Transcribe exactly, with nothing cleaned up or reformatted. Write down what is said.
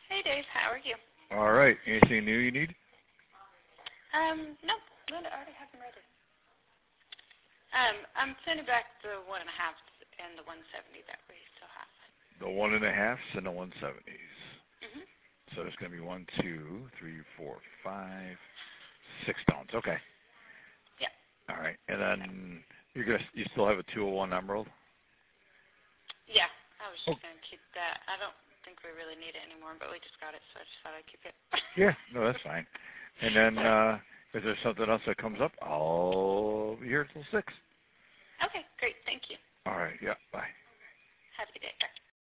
Hey Dave, how are you? All right. Anything new you need? Um, no, Linda already have them ready. Um, I'm sending back the one and a half and the one seventy that we still have. The one and a halfs and the one seventies. Mhm. So there's going to be one, two, three, four, five, six stones. Okay. Yeah. All right. And then you're gonna you still have a two oh one emerald? Yeah. I was Oh. just gonna keep that. I don't think we really need it anymore, but we just got it, so I just thought I'd keep it. Yeah. No, that's fine. And then uh, if there's something else that comes up, I'll be here till six. Okay, great. Thank you. All right. Yeah. Bye. Have a good day. Bye.